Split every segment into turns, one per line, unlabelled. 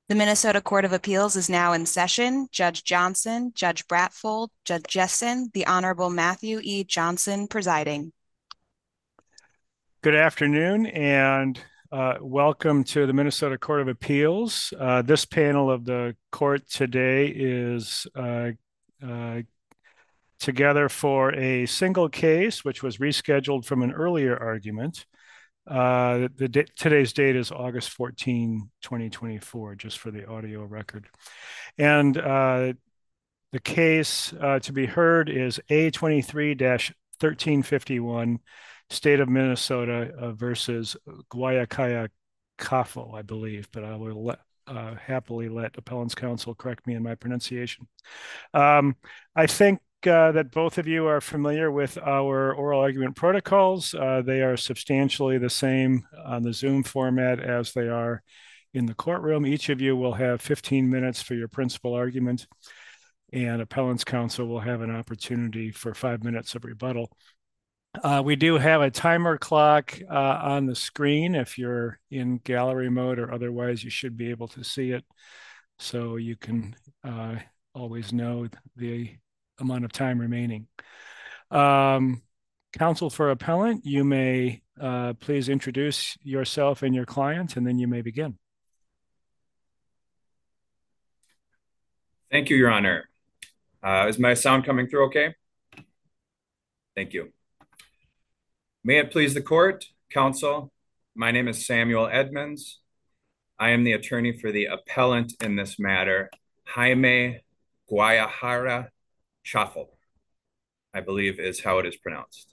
The Minnesota Court of Appeals is now in session. Judge Johnson, Judge Bratfold, Judge Jessen, the Honorable Matthew E. Johnson presiding.
Good afternoon and welcome to the Minnesota Court of Appeals. This panel of the court today is uh, together for a single case, which was rescheduled from an earlier argument. Today's date is August 14, 2024, just for the audio record. And the case to be heard is A23-1351, State of Minnesota versus Guayacaya Cafo, I believe, but I will happily let appellant's counsel correct me in my pronunciation. I think that both of you are familiar with our oral argument protocols. They are substantially the same on the Zoom format as they are in the courtroom. Each of you will have 15 minutes for your principal argument, and appellant's counsel will have an opportunity for 5 minutes of rebuttal. We do have a timer clock on the screen. If you're in gallery mode or otherwise, you should be able to see it. So you can always know the amount of time remaining. Counsel for appellant, you may please introduce yourself and your client, and then you may begin.
Thank you, Your Honor. Is my sound coming through okay? Thank you. May it please the court, counsel, my name is Samuel Edmonds. I am the attorney for the appellant in this matter, Jaime Guayahara Chafo, I believe is how it is pronounced.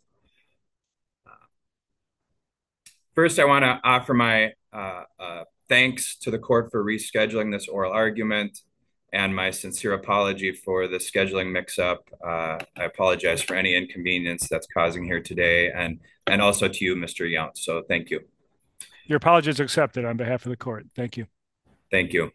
First, I want to offer my thanks to the court for rescheduling this oral argument and my sincere apology for the scheduling mix-up. I apologize for any inconvenience that's causing here today, and also to you, Mr. Yount. So thank you.
Your apology is accepted on behalf of the court. Thank you.
Thank you.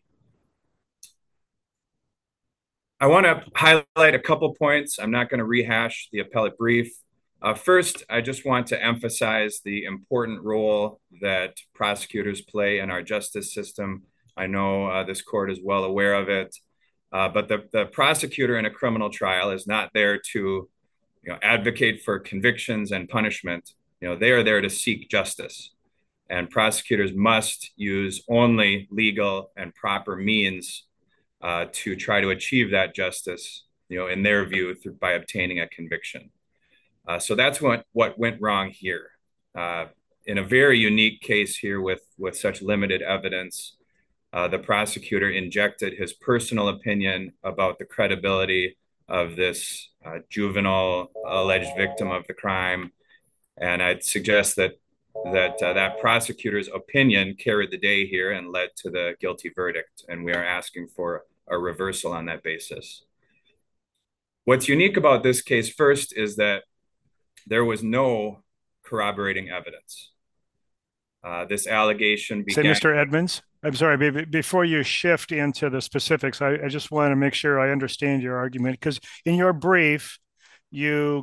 I want to highlight a couple points. I'm not going to rehash the appellate brief. First, I just want to emphasize the important role that prosecutors play in our justice system. I know this court is well aware of it. But the prosecutor in a criminal trial is not there to advocate for convictions and punishment. They are there to seek justice. And prosecutors must use only legal and proper means to try to achieve that justice, in their view, by obtaining a conviction. So that's what went wrong here. In a very unique case here with such limited evidence, the prosecutor injected his personal opinion about the credibility of this juvenile alleged victim of the crime. And I'd suggest that prosecutor's opinion carried the day here and led to the guilty verdict. And we are asking for a reversal on that basis. What's unique about this case first is that there was no corroborating evidence. This allegation began—
Say, Mr. Edmonds, I'm sorry, before you shift into the specifics, I just want to make sure I understand your argument, because in your brief, you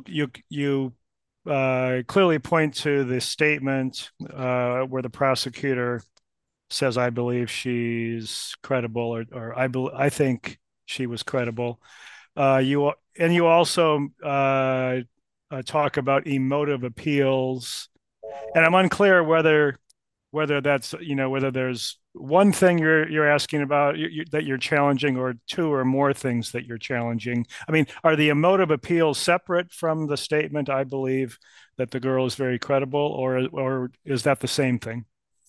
clearly point to the statement where the prosecutor says, "I believe she's credible," or I think she was credible. You also talk about emotive appeals, and I'm unclear whether that's whether there's one thing you're asking about that you're challenging, or two or more things that you're challenging. I mean, are the emotive appeals separate from the statement, "I believe that the girl is very credible," or is that the same thing?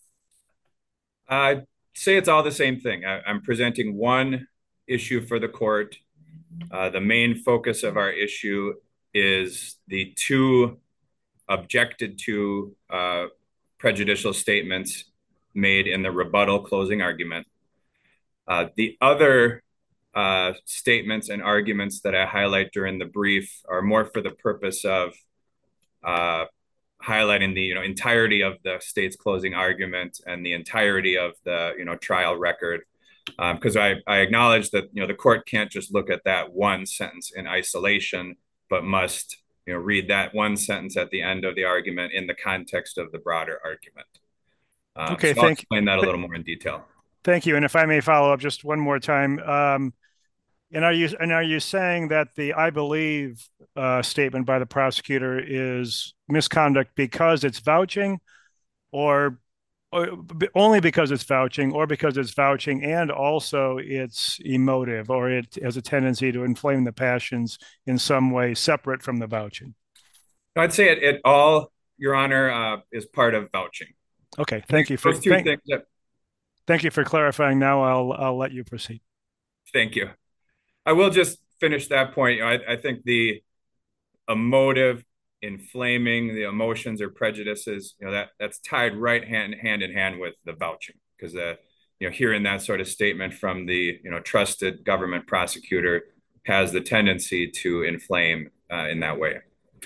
I'd say it's all the same thing. I'm presenting one issue for the court. The main focus of our issue is the two objected to prejudicial statements made in the rebuttal closing argument. The other statements and arguments that I highlight during the brief are more for the purpose of highlighting the entirety of the state's closing argument and the entirety of the trial record, because I acknowledge that the court can't just look at that one sentence in isolation, but must read that one sentence at the end of the argument in the context of the broader argument.
Okay,
So I'll explain that a little more in detail.
Thank you. And if I may follow up just one more time, and are you saying that the "I believe" statement by the prosecutor is misconduct because it's vouching, or only because it's vouching, or because it's vouching and also it's emotive, or it has a tendency to inflame the passions in some way separate from the vouching?
I'd say it all, Your Honor, is part of vouching.
Okay, thank you for
those two things.
Thank you for clarifying. Now I'll let you proceed.
Thank you. I will just finish that point. I think the emotive, inflaming the emotions or prejudices, that's tied right hand in hand with the vouching, because hearing that sort of statement from the trusted government prosecutor has the tendency to inflame in that way.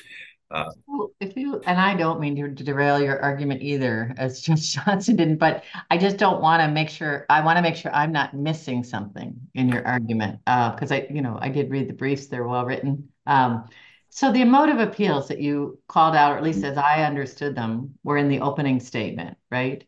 And I don't mean to derail your argument either, as Judge Johnson didn't, but I just don't want to make sure, I want to make sure I'm not missing something in your argument. Because I did read the briefs, they're well written. So the emotive appeals that you called out, or at least as I understood them, were in the opening statement, right?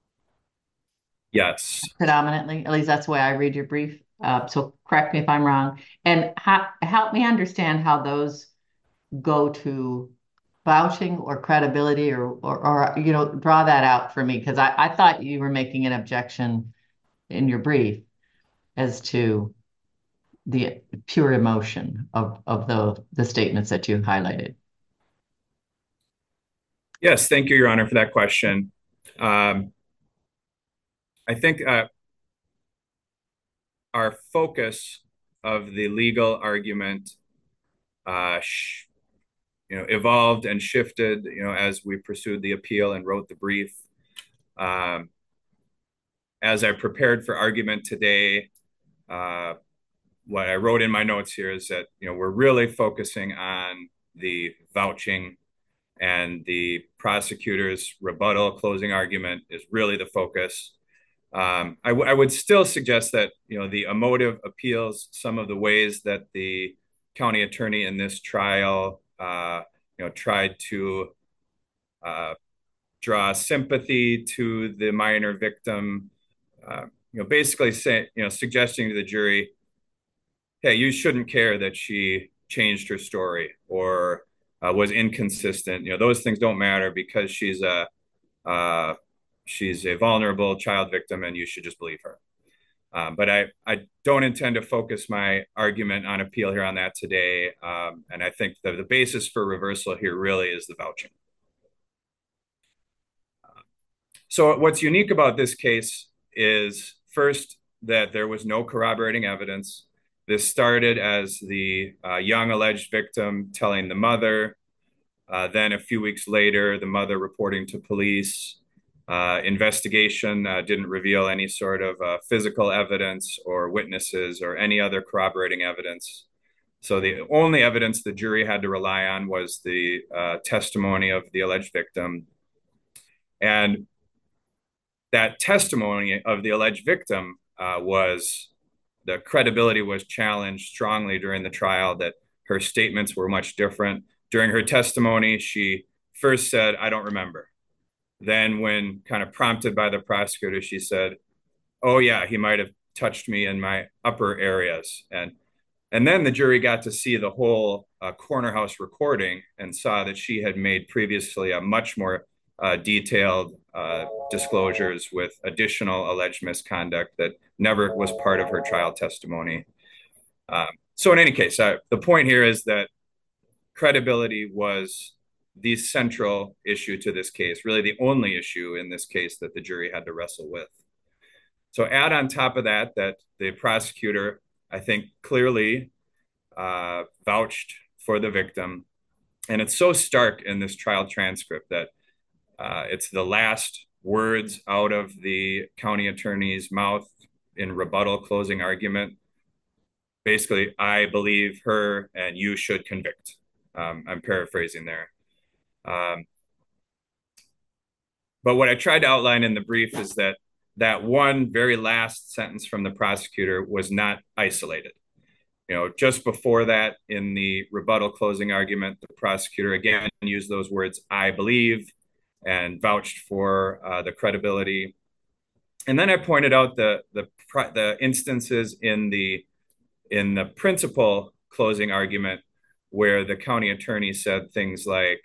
Yes.
Predominantly, at least that's the way I read your brief. So correct me if I'm wrong. And help me understand how those go to vouching or credibility, or draw that out for me, because I thought you were making an objection in your brief as to the pure emotion of the statements that you highlighted.
Yes, thank you, Your Honor, for that question. I think our focus of the legal argument evolved and shifted, as we pursued the appeal and wrote the brief. As I prepared for argument today, what I wrote in my notes here is that, we're really focusing on the vouching, and the prosecutor's rebuttal closing argument is really the focus. I would still suggest that, the emotive appeals, some of the ways that the county attorney in this trial tried to draw sympathy to the minor victim, basically suggesting to the jury, hey, you shouldn't care that she changed her story or was inconsistent. Those things don't matter because she's a vulnerable child victim, and you should just believe her. But I don't intend to focus my argument on appeal here on that today. And I think that the basis for reversal here really is the vouching. So what's unique about this case is, first, that there was no corroborating evidence. This started as the young alleged victim telling the mother. Then a few weeks later, the mother reporting to police. Investigation didn't reveal any sort of physical evidence or witnesses or any other corroborating evidence. So the only evidence the jury had to rely on was the testimony of the alleged victim. And that testimony of the alleged victim the credibility was challenged strongly during the trial, that her statements were much different. During her testimony, she first said, "I don't remember." Then, when kind of prompted by the prosecutor, she said, "Oh yeah, he might have touched me in my upper areas." And then the jury got to see the whole corner house recording and saw that she had made previously a much more detailed disclosures with additional alleged misconduct that never was part of her trial testimony. So in any case, the point here is that credibility was the central issue to this case, really the only issue in this case that the jury had to wrestle with. So add on top of that the prosecutor, I think, clearly vouched for the victim. And it's so stark in this trial transcript that it's the last words out of the county attorney's mouth in rebuttal closing argument. Basically, "I believe her and you should convict." I'm paraphrasing there. But what I tried to outline in the brief is that one very last sentence from the prosecutor was not isolated. Just before that, in the rebuttal closing argument, the prosecutor again used those words, "I believe," and vouched for the credibility. And then I pointed out the instances in the principal closing argument where the county attorney said things like,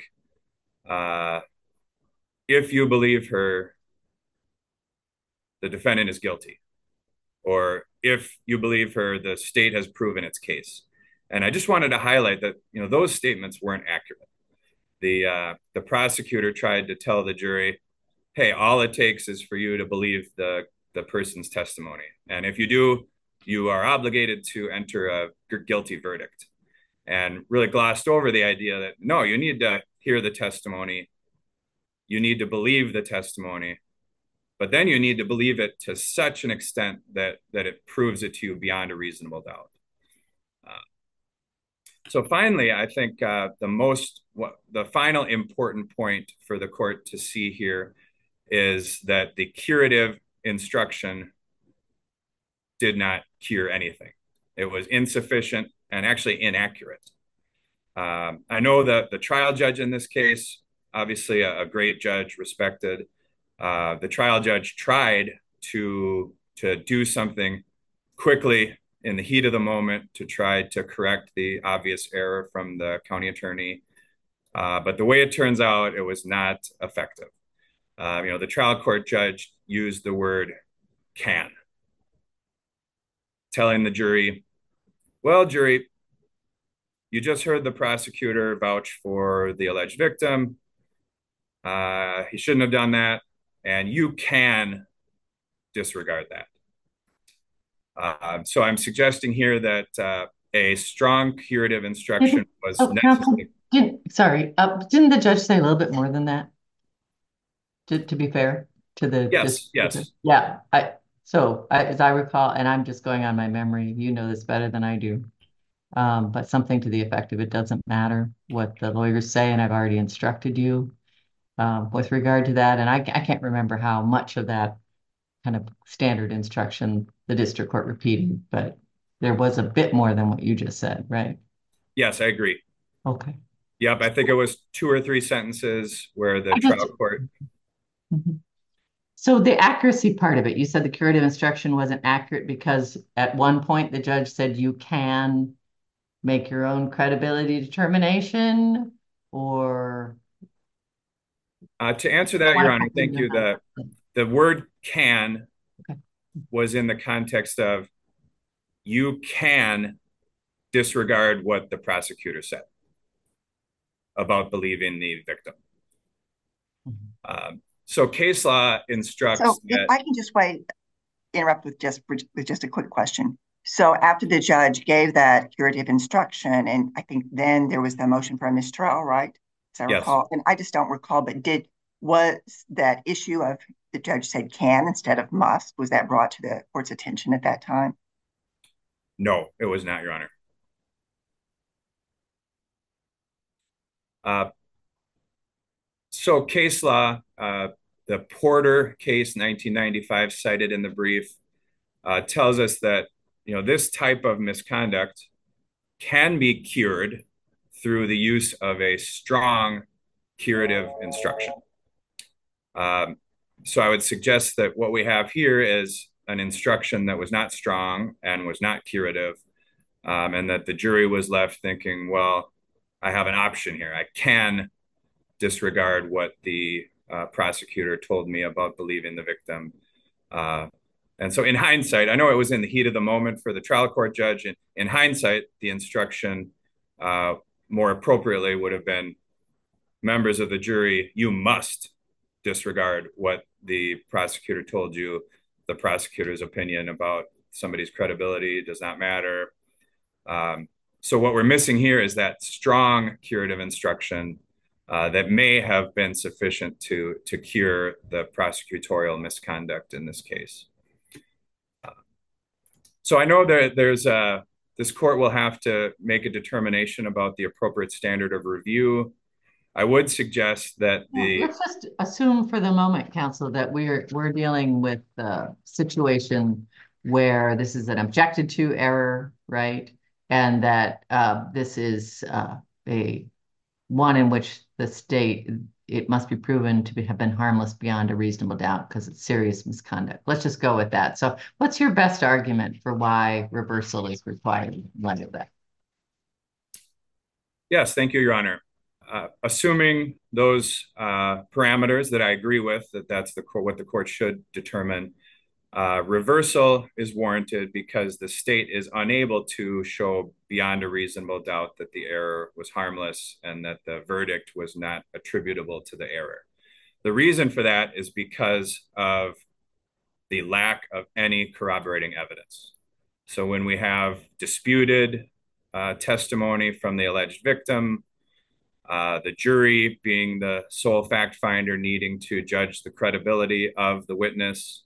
if you believe her, the defendant is guilty. Or if you believe her, the state has proven its case. And I just wanted to highlight that, those statements weren't accurate. The prosecutor tried to tell the jury, hey, all it takes is for you to believe the person's testimony. And if you do, you are obligated to enter a guilty verdict. And really glossed over the idea that, no, you need to hear the testimony. You need to believe the testimony. But then you need to believe it to such an extent that it proves it to you beyond a reasonable doubt. So finally, I think the final important point for the court to see here is that the curative instruction did not cure anything. It was insufficient and actually inaccurate. I know that the trial judge in this case, obviously a great judge, respected. The trial judge tried to do something quickly in the heat of the moment to try to correct the obvious error from the county attorney. But the way it turns out, it was not effective. The trial court judge used the word can, telling the jury, well, jury, you just heard the prosecutor vouch for the alleged victim. He shouldn't have done that, and you can disregard that. So I'm suggesting here that a strong curative instruction was necessary.
Didn't the judge say a little bit more than that? To be fair to the
yes.
Yeah. As I recall, and I'm just going on my memory, you know this better than I do, but something to the effect of it doesn't matter what the lawyers say, and I've already instructed you with regard to that. And I can't remember how much of that kind of standard instruction the district court repeated, but there was a bit more than what you just said, right?
Yes, I agree.
Okay.
Yep, I think it was 2 or 3 sentences where the trial court.
Mm-hmm. So the accuracy part of it, you said the curative instruction wasn't accurate because at one point the judge said you can make your own credibility determination, or?
To answer that, Your Honor, thank you. The word can was in the context of you can disregard what the prosecutor said about believing the victim. So case law instructs.
So if I can just interrupt with just a quick question. So after the judge gave that curative instruction, and I think then there was the motion for a mistrial, right? As I recall, and I just don't recall, but was that issue of the judge said can instead of must, was that brought to the court's attention at that time?
No, it was not, Your Honor. So case law, the Porter case, 1995, cited in the brief, tells us that this type of misconduct can be cured through the use of a strong curative instruction. So I would suggest that what we have here is an instruction that was not strong and was not curative, and that the jury was left thinking, well, I have an option here. I can disregard what the prosecutor told me about believing the victim. And so in hindsight, I know it was in the heat of the moment for the trial court judge. And in hindsight, the instruction more appropriately would have been, members of the jury, you must disregard what the prosecutor told you. The prosecutor's opinion about somebody's credibility does not matter. So what we're missing here is that strong curative instruction that may have been sufficient to cure the prosecutorial misconduct in this case. So I know that this court will have to make a determination about the appropriate standard of review. I would suggest that
let's just assume for the moment, counsel, that we're dealing with a situation where this is an objected to error, right? And that this is a one in which the state it must be proven to have been harmless beyond a reasonable doubt because it's serious misconduct. Let's just go with that. So what's your best argument for why reversal is required in light of that?
Yes, thank you, Your Honor. Assuming those parameters that I agree with, that's what the court should determine, reversal is warranted because the state is unable to show beyond a reasonable doubt that the error was harmless and that the verdict was not attributable to the error. The reason for that is because of the lack of any corroborating evidence. So when we have disputed testimony from the alleged victim, the jury being the sole fact finder needing to judge the credibility of the witness,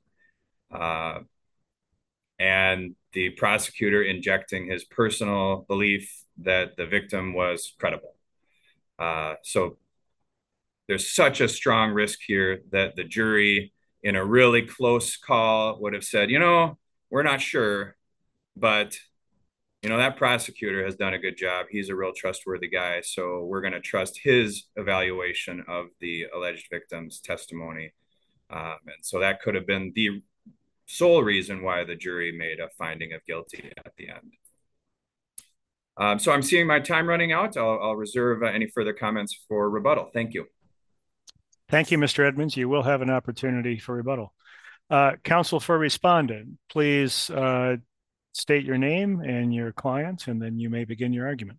and the prosecutor injecting his personal belief that the victim was credible. So there's such a strong risk here that the jury, in a really close call, would have said, we're not sure, but that prosecutor has done a good job. He's a real trustworthy guy. So we're going to trust his evaluation of the alleged victim's testimony. And so that could have been the sole reason why the jury made a finding of guilty at the end. So I'm seeing my time running out. I'll reserve any further comments for rebuttal. Thank you.
Thank you, Mr. Edmonds. You will have an opportunity for rebuttal. Counsel for respondent, please state your name and your client, and then you may begin your argument.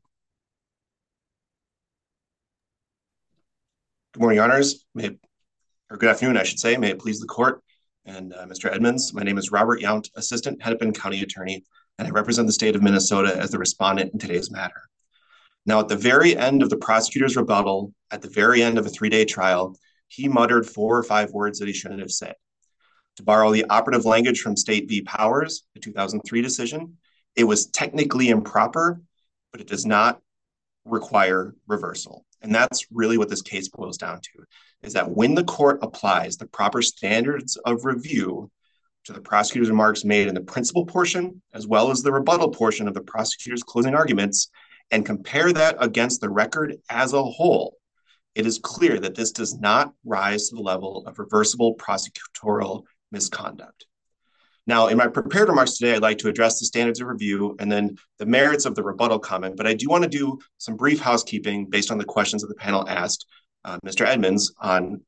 Good morning, Your Honors. Or good afternoon, I should say. May it please the court and Mr. Edmonds. My name is Robert Yount, Assistant Hennepin County Attorney, and I represent the state of Minnesota as the respondent in today's matter. Now, at the very end of the prosecutor's rebuttal, at the very end of a 3-day trial, he muttered 4 or 5 words that he shouldn't have said. To borrow the operative language from State v. Powers, the 2003 decision, it was technically improper, but it does not require reversal. And that's really what this case boils down to, is that when the court applies the proper standards of review to the prosecutor's remarks made in the principal portion, as well as the rebuttal portion of the prosecutor's closing arguments, and compare that against the record as a whole, it is clear that this does not rise to the level of reversible prosecutorial misconduct. Now, in my prepared remarks today, I'd like to address the standards of review and then the merits of the rebuttal comment, but I do want to do some brief housekeeping based on the questions that the panel asked Mr. Edmonds on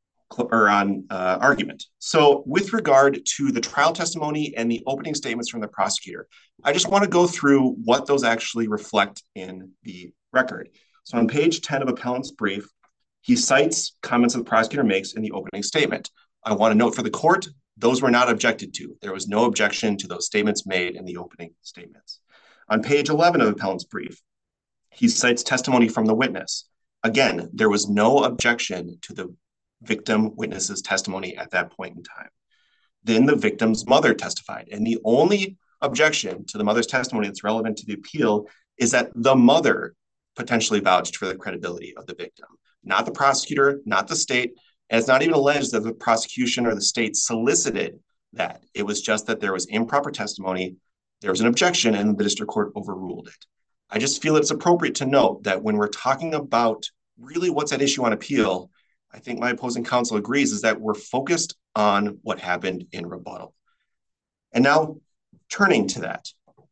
argument. So with regard to the trial testimony and the opening statements from the prosecutor, I just want to go through what those actually reflect in the record. So on page 10 of appellant's brief, he cites comments that the prosecutor makes in the opening statement. I want to note for the court, those were not objected to. There was no objection to those statements made in the opening statements. On page 11 of appellant's brief, he cites testimony from the witness. Again, there was no objection to the victim witness's testimony at that point in time. Then the victim's mother testified, and the only objection to the mother's testimony that's relevant to the appeal is that the mother potentially vouched for the credibility of the victim, not the prosecutor, not the state, and it's not even alleged that the prosecution or the state solicited that. It was just that there was improper testimony, there was an objection, and the district court overruled it. I just feel it's appropriate to note that when we're talking about really what's at issue on appeal, I think my opposing counsel agrees, is that we're focused on what happened in rebuttal. And now, turning to that,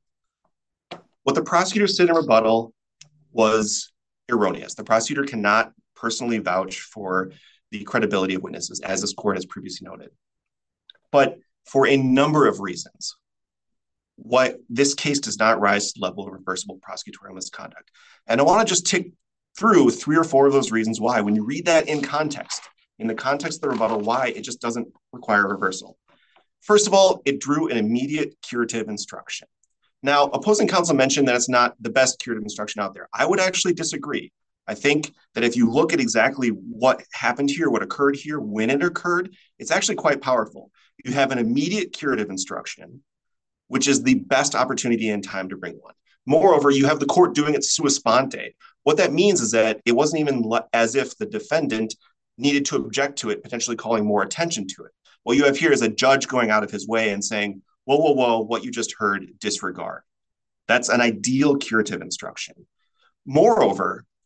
what the prosecutor said in rebuttal was erroneous. The prosecutor cannot personally vouch for the credibility of witnesses, as this court has previously noted. But for a number of reasons, what this case does not rise to the level of reversible prosecutorial misconduct. And I want to just tick through 3 or 4 of those reasons why, when you read that in context, in the context of the rebuttal, why it just doesn't require reversal. First of all, it drew an immediate curative instruction. Now, opposing counsel mentioned that it's not the best curative instruction out there. I would actually disagree. I think that if you look at exactly what happened here, what occurred here, when it occurred, it's actually quite powerful. You have an immediate curative instruction, which is the best opportunity in time to bring one. Moreover, you have the court doing it sua sponte. What that means is that it wasn't even as if the defendant needed to object to it, potentially calling more attention to it. What you have here is a judge going out of his way and saying, whoa, whoa, whoa, what you just heard, disregard. That's an ideal curative instruction. Moreover,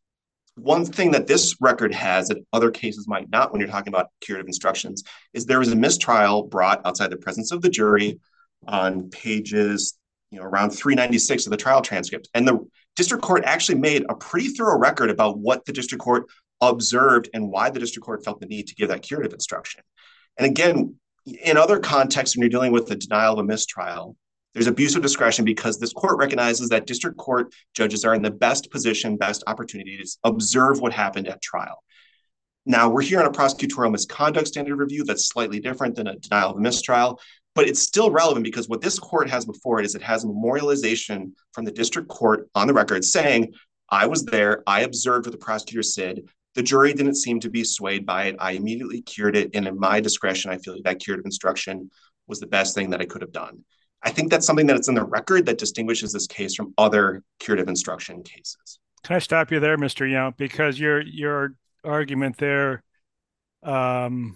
one thing that this record has that other cases might not when you're talking about curative instructions is there was a mistrial brought outside the presence of the jury on pages, around 396 of the trial transcript. And the district court actually made a pretty thorough record about what the district court observed and why the district court felt the need to give that curative instruction. And again, in other contexts, when you're dealing with the denial of a mistrial, there's abuse of discretion because this court recognizes that district court judges are in the best position, best opportunity to observe what happened at trial. Now, we're here on a prosecutorial misconduct standard review that's slightly different than a denial of a mistrial, but it's still relevant because what this court has before it is it has a memorialization from the district court on the record saying, I was there, I observed what the prosecutor said, the jury didn't seem to be swayed by it, I immediately cured it, and in my discretion, I feel like that curative instruction was the best thing that I could have done. I think that's something that's in the record that distinguishes this case from other curative instruction cases.
Can I stop you there, Mr. Yount? Because your argument there, I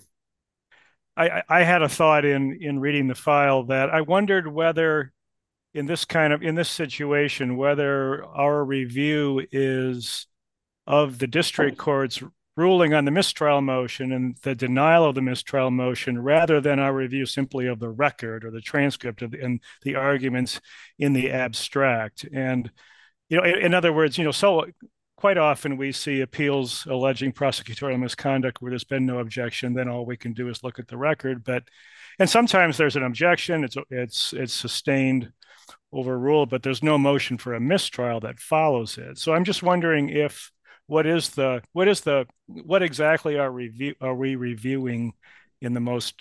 had a thought in reading the file that I wondered whether in this situation, whether our review is of the district court's ruling on the mistrial motion and the denial of the mistrial motion, rather than our review simply of the record or the transcript and the arguments in the abstract. And, in other words, so quite often we see appeals alleging prosecutorial misconduct where there's been no objection, then all we can do is look at the record. And sometimes there's an objection, it's sustained, overruled, but there's no motion for a mistrial that follows it. So I'm just wondering what exactly are we reviewing in the most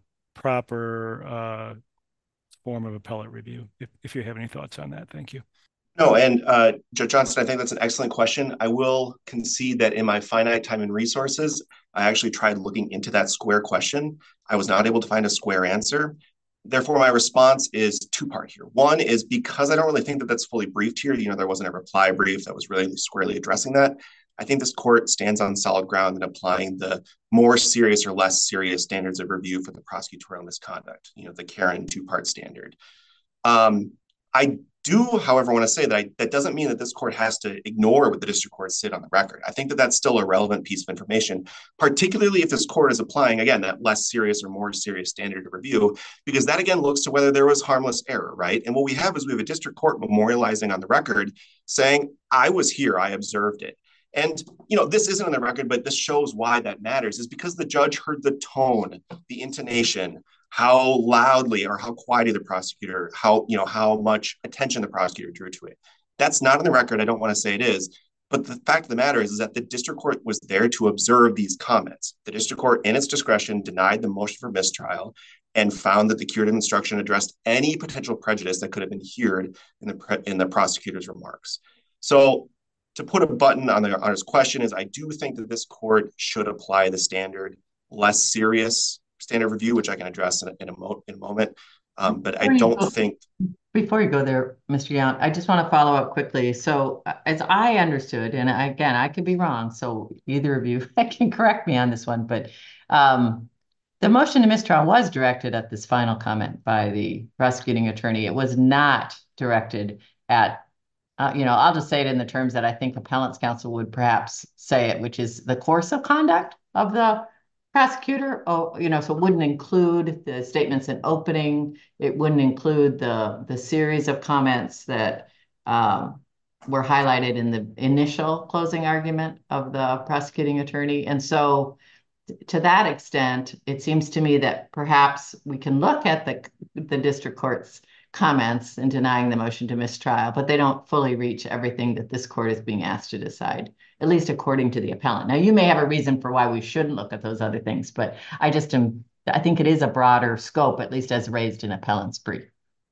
proper form of appellate review? If you have any thoughts on that, thank you.
No, and Judge Johnson, I think that's an excellent question. I will concede that in my finite time and resources, I actually tried looking into that square question. I was not able to find a square answer. Therefore, my response is two-part here. One is because I don't really think that that's fully briefed here. There wasn't a reply brief that was really squarely addressing that. I think this court stands on solid ground in applying the more serious or less serious standards of review for the prosecutorial misconduct, the Karen two-part standard. I do, however, want to say that doesn't mean that this court has to ignore what the district court said on the record. I think that that's still a relevant piece of information, particularly if this court is applying, again, that less serious or more serious standard of review, because that, again, looks to whether there was harmless error, right? And what we have is we have a district court memorializing on the record saying, I was here, I observed it. And, this isn't on the record, but this shows why that matters, is because the judge heard the tone, the intonation, how loudly or how quietly the prosecutor, how much attention the prosecutor drew to it. That's not on the record. I don't want to say it is. But the fact of the matter is that the district court was there to observe these comments. The district court, in its discretion, denied the motion for mistrial and found that the curative instruction addressed any potential prejudice that could have been heard in the prosecutor's remarks. So to put a button on his question is I do think that this court should apply the standard less serious standard review, which I can address in a moment. But I don't think...
Before you go there, Mr. Yount, I just want to follow up quickly. So as I understood, and again, I could be wrong, so either of you can correct me on this one, but the motion to mistrial was directed at this final comment by the prosecuting attorney. It was not directed at, I'll just say it in the terms that I think appellant's counsel would perhaps say it, which is the course of conduct of the prosecutor. So it wouldn't include the statements in opening. It wouldn't include the series of comments that were highlighted in the initial closing argument of the prosecuting attorney. And so to that extent, it seems to me that perhaps we can look at the district court's comments in denying the motion to mistrial, but they don't fully reach everything that this court is being asked to decide, at least according to the appellant. Now, you may have a reason for why we shouldn't look at those other things, but I think it is a broader scope, at least as raised in appellant's brief.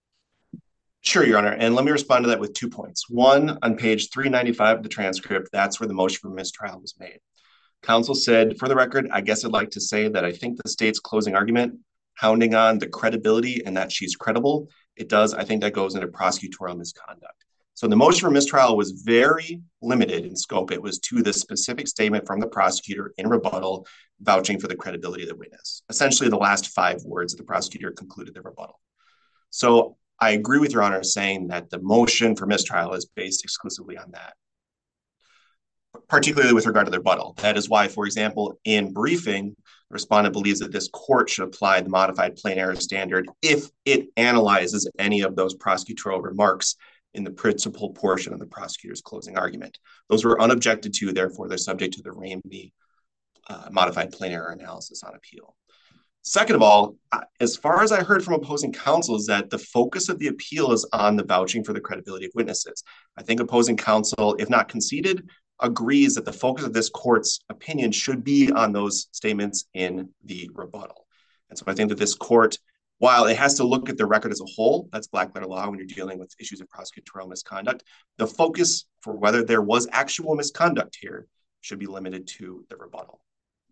Sure, Your Honor. And let me respond to that with 2 points. One, on page 395 of the transcript, that's where the motion for mistrial was made. Counsel said, for the record, I guess I'd like to say that I think the state's closing argument, hounding on the credibility and that she's credible, I think that goes into prosecutorial misconduct. So the motion for mistrial was very limited in scope. It was to the specific statement from the prosecutor in rebuttal, vouching for the credibility of the witness. Essentially, the last 5 words of the prosecutor concluded the rebuttal. So I agree with Your Honor saying that the motion for mistrial is based exclusively on that. particularly with regard to their rebuttal. That is why, for example, in briefing, the respondent believes that this court should apply the modified plain error standard if it analyzes any of those prosecutorial remarks in the principal portion of the prosecutor's closing argument. Those were unobjected to, therefore they're subject to the Ramey modified plain error analysis on appeal. Second of all, as far as I heard from opposing counsel, is that the focus of the appeal is on the vouching for the credibility of witnesses. I think opposing counsel, if not conceded, agrees that the focus of this court's opinion should be on those statements in the rebuttal. And so I think that this court, while it has to look at the record as a whole, that's black letter law when you're dealing with issues of prosecutorial misconduct, the focus for whether there was actual misconduct here should be limited to the rebuttal.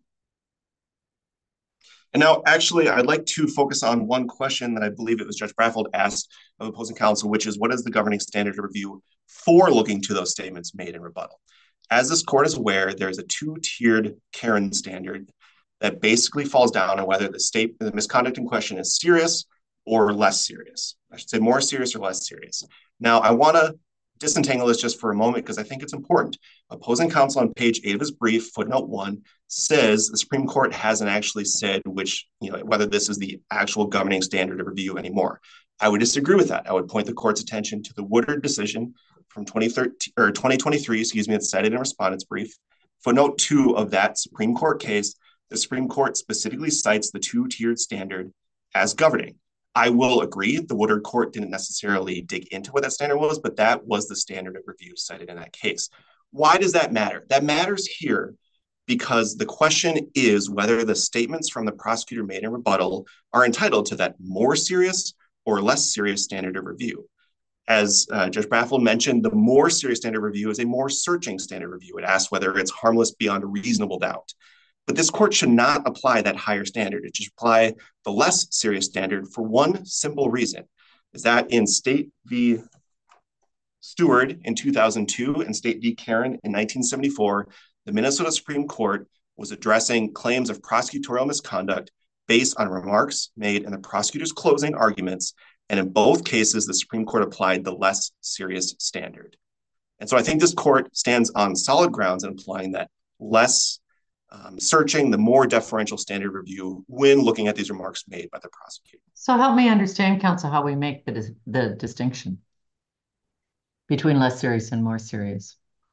And now, actually, I'd like to focus on one question that I believe it was Judge Bradfold asked of opposing counsel, which is what is the governing standard of review for looking to those statements made in rebuttal? As this court is aware, there's a two-tiered Karen standard that basically falls down on whether the misconduct in question is serious or less serious. I should say more serious or less serious. Now, I want to disentangle this just for a moment because I think it's important. Opposing counsel on page 8 of his brief, footnote 1, says the Supreme Court hasn't actually said whether this is the actual governing standard of review anymore. I would disagree with that. I would point the court's attention to the Woodard decision from 2023, it's cited in respondent's brief. Footnote 2 of that Supreme Court case, the Supreme Court specifically cites the two-tiered standard as governing. I will agree the Woodard court didn't necessarily dig into what that standard was, but that was the standard of review cited in that case. Why does that matter? That matters here because the question is whether the statements from the prosecutor made in rebuttal are entitled to that more serious or less serious standard of review. As Judge Bradfold mentioned, the more serious standard of review is a more searching standard of review. It asks whether it's harmless beyond a reasonable doubt. But this court should not apply that higher standard. It should apply the less serious standard for one simple reason, is that in State v. Stewart in 2002 and State v. Karen in 1974, the Minnesota Supreme Court was addressing claims of prosecutorial misconduct based on remarks made in the prosecutor's closing arguments. And in both cases, the Supreme Court applied the less serious standard. And so I think this court stands on solid grounds in applying that less searching, the more deferential standard review when looking at these remarks made by the prosecutor.
So help me understand, counsel, how we make the distinction between less serious and more serious.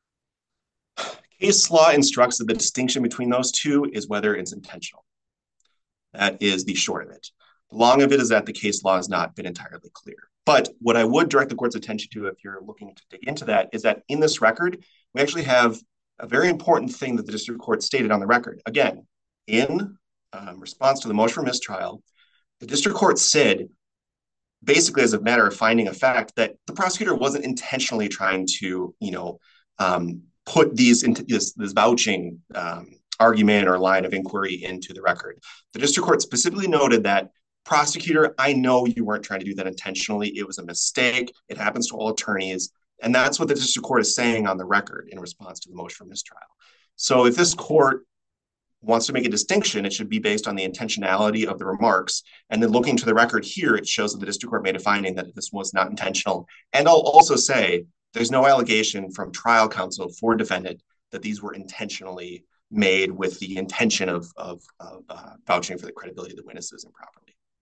Case law instructs that the distinction between those two is whether it's intentional. That is the short of it. The long of it is that the case law has not been entirely clear. But what I would direct the court's attention to, if you're looking to dig into that, is that in this record, we actually have a very important thing that the district court stated on the record. Again, in response to the motion for mistrial, the district court said, basically as a matter of finding a fact, that the prosecutor wasn't intentionally trying to, put these into this vouching argument or line of inquiry into the record. The district court specifically noted that, prosecutor, I know you weren't trying to do that intentionally. It was a mistake. It happens to all attorneys. And that's what the district court is saying on the record in response to the motion for mistrial. So if this court wants to make a distinction, it should be based on the intentionality of the remarks. And then looking to the record here, it shows that the district court made a finding that this was not intentional. And I'll also say there's no allegation from trial counsel for defendant that these were intentionally made with the intention of vouching for the credibility of the witnesses improperly.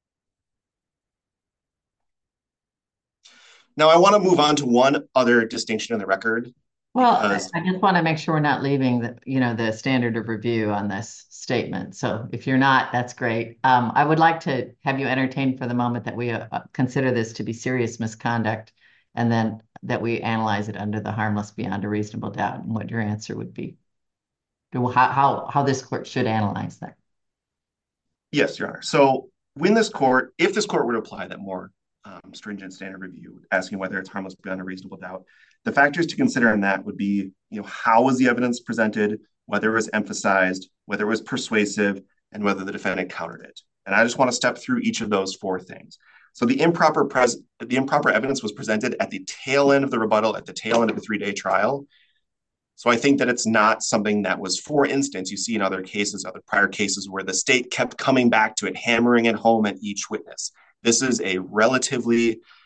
Now, I want to move on to one other distinction in the record.
Well, I just want to make sure we're not leaving the standard of review on this statement. So if you're not, that's great. I would like to have you entertain for the moment that we consider this to be serious misconduct, and then that we analyze it under the harmless beyond a reasonable doubt, and what your answer would be. How this court should analyze that.
Yes, Your Honor. So if this court were to apply that more stringent standard review, asking whether it's harmless beyond a reasonable doubt, the factors to consider in that would be, how was the evidence presented, whether it was emphasized, whether it was persuasive, and whether the defendant countered it. And I just want to step through each of those four things. So the improper evidence was presented at the tail end of the rebuttal, at the tail end of a 3-day trial. So I think that it's not something that was, for instance, you see in other prior cases where the state kept coming back to it, hammering it home at each witness. This is a relatively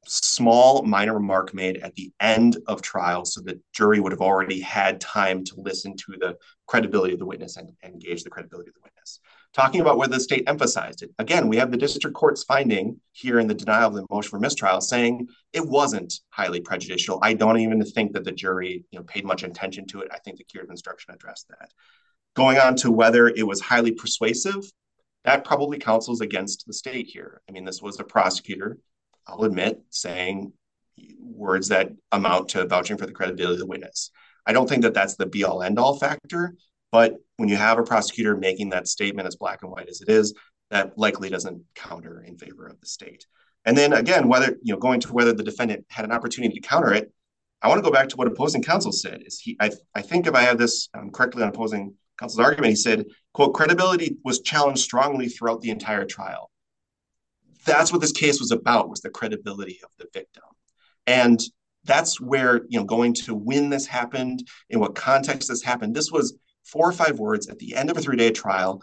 small minor remark made at the end of trial so the jury would have already had time to listen to the credibility of the witness and gauge the credibility of the witness. Talking about whether the state emphasized it. Again, we have the district court's finding here in the denial of the motion for mistrial saying it wasn't highly prejudicial. I don't even think that the jury paid much attention to it. I think the curative instruction addressed that. Going on to whether it was highly persuasive, that probably counsels against the state here. I mean, this was a prosecutor, I'll admit, saying words that amount to vouching for the credibility of the witness. I don't think that that's the be-all end-all factor, but when you have a prosecutor making that statement as black and white as it is, that likely doesn't counter in favor of the state. And then again, whether going to whether the defendant had an opportunity to counter it, I want to go back to what opposing counsel said. I think if I have this correctly on opposing counsel's argument, he said, quote, credibility was challenged strongly throughout the entire trial. That's what this case was about, was the credibility of the victim. And that's where, going to when this happened, in what context this happened, this was 4 or 5 words at the end of a 3-day trial,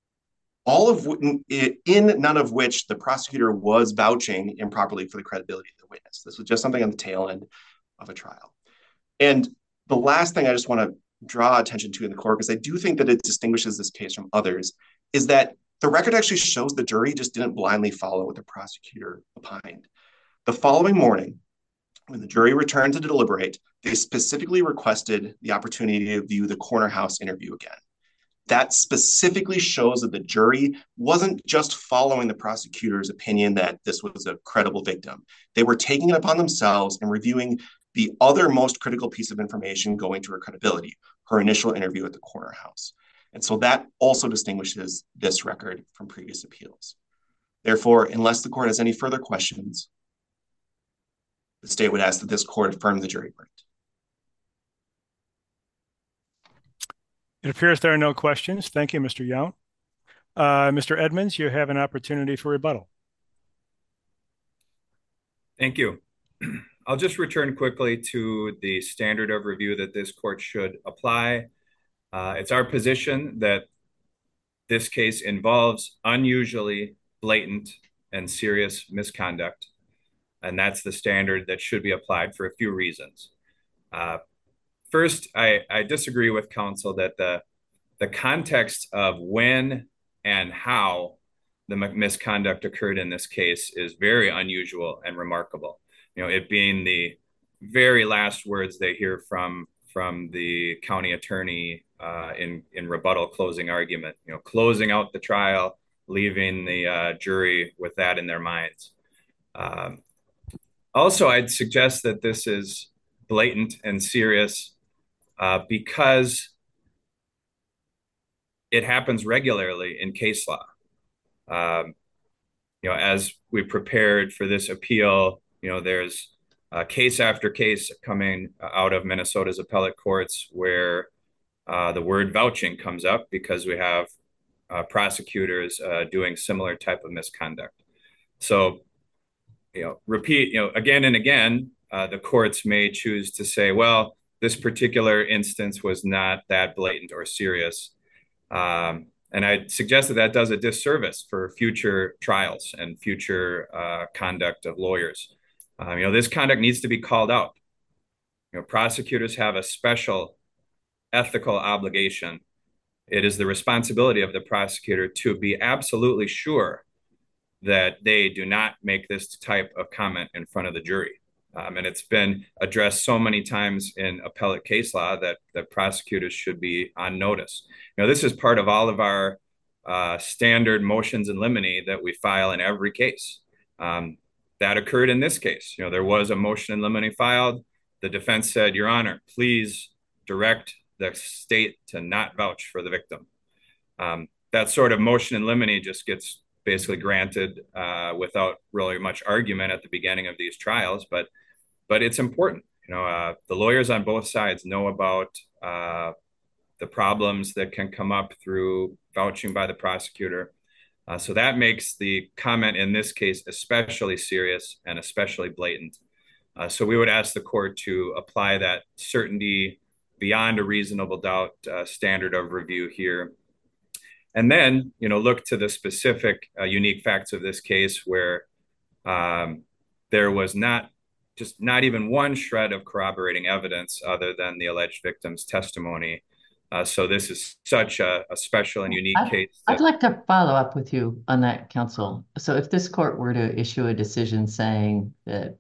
in none of which the prosecutor was vouching improperly for the credibility of the witness. This was just something on the tail end of a trial. And the last thing I just want to draw attention to in the court, because I do think that it distinguishes this case from others, is that the record actually shows the jury just didn't blindly follow what the prosecutor opined. The following morning, when the jury returned to deliberate, they specifically requested the opportunity to view the corner house interview again. That specifically shows that the jury wasn't just following the prosecutor's opinion that this was a credible victim. They were taking it upon themselves and reviewing the other most critical piece of information going to her credibility, her initial interview at the corner house. And so that also distinguishes this record from previous appeals. Therefore, unless the court has any further questions, the state would ask that this court affirm the jury verdict.
It appears there are no questions. Thank you, Mr. Yount. Mr. Edmonds, you have an opportunity for rebuttal.
Thank you. I'll just return quickly to the standard of review that this court should apply. It's our position that this case involves unusually blatant and serious misconduct, and that's the standard that should be applied for a few reasons. First, I disagree with counsel that the context of when and how the misconduct occurred in this case is very unusual and remarkable. It being the very last words they hear from the county attorney in rebuttal closing argument, closing out the trial, leaving the jury with that in their minds. Also, I'd suggest that this is blatant and serious because it happens regularly in case law. As we prepared for this appeal, there's case after case coming out of Minnesota's appellate courts where the word vouching comes up because we have prosecutors doing similar type of misconduct. So, repeat, again and again, the courts may choose to say, well, this particular instance was not that blatant or serious. And I suggest that does a disservice for future trials and future conduct of lawyers. This conduct needs to be called out. Prosecutors have a special ethical obligation. It is the responsibility of the prosecutor to be absolutely sure that they do not make this type of comment in front of the jury. And it's been addressed so many times in appellate case law that prosecutors should be on notice. This is part of all of our standard motions in limine that we file in every case. That occurred in this case. There was a motion in limine filed. The defense said, Your Honor, please direct the state to not vouch for the victim. That sort of motion in limine just gets basically granted without really much argument at the beginning of these trials, but it's important. The lawyers on both sides know about the problems that can come up through vouching by the prosecutor. So that makes the comment in this case especially serious and especially blatant. So we would ask the court to apply that certainty beyond a reasonable doubt standard of review here. And then, look to the specific unique facts of this case where there was not even one shred of corroborating evidence other than the alleged victim's testimony. So this is such a special and unique case.
I'd like to follow up with you on that, counsel. So if this court were to issue a decision saying that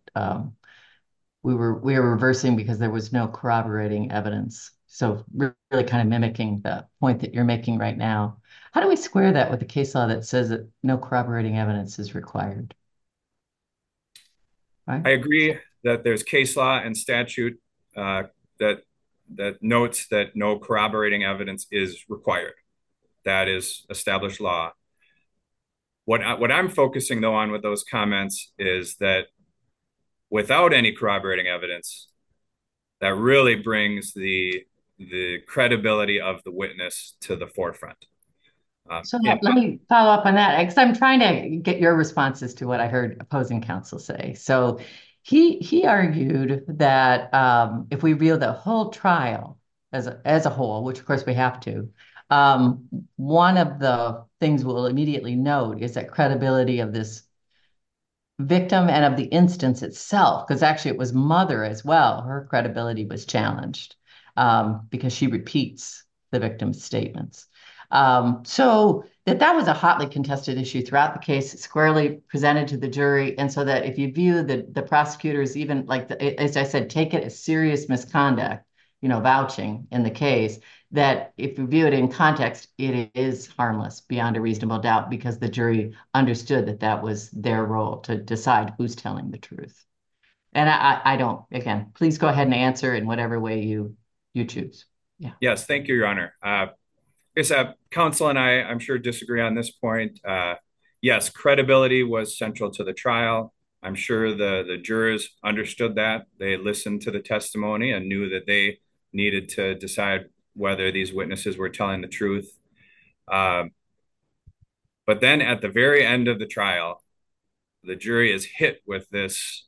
we were reversing because there was no corroborating evidence, so really kind of mimicking the point that you're making right now, how do we square that with the case law that says that no corroborating evidence is required?
Right? I agree that there's case law and statute that notes that no corroborating evidence is required. That is established law. What I'm focusing though on with those comments is that without any corroborating evidence, that really brings the credibility of the witness to the forefront.
So let me follow up on that, because I'm trying to get your responses to what I heard opposing counsel say. So he argued that if we view the whole trial as a whole, which of course we have to, one of the things we'll immediately note is that credibility of this victim and of the instance itself, because actually it was mother as well. Her credibility was challenged because she repeats the victim's statements. So that was a hotly contested issue throughout the case, squarely presented to the jury. And so that if you view the prosecutors, even like, as I said, take it as serious misconduct, vouching in the case, that if you view it in context, it is harmless beyond a reasonable doubt because the jury understood that was their role to decide who's telling the truth. And I don't, again, please go ahead and answer in whatever way you choose. Yeah.
Yes, thank you, Your Honor. Yes, counsel and I'm sure disagree on this point. Yes, credibility was central to the trial. I'm sure the jurors understood that. They listened to the testimony and knew that they needed to decide whether these witnesses were telling the truth. But then at the very end of the trial, the jury is hit with this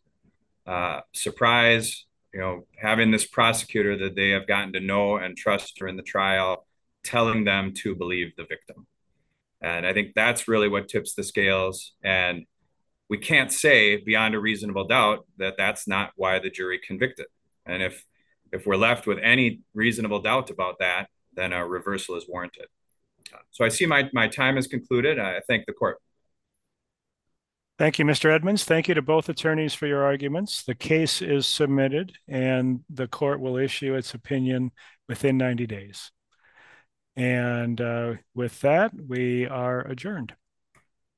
surprise, having this prosecutor that they have gotten to know and trust during the trial, telling them to believe the victim. And I think that's really what tips the scales. And we can't say beyond a reasonable doubt that that's not why the jury convicted. And if we're left with any reasonable doubt about that, then a reversal is warranted. So I see my time is concluded. I thank the court.
Thank you, Mr. Edmonds. Thank you to both attorneys for your arguments. The case is submitted and the court will issue its opinion within 90 days. And with that, we are adjourned.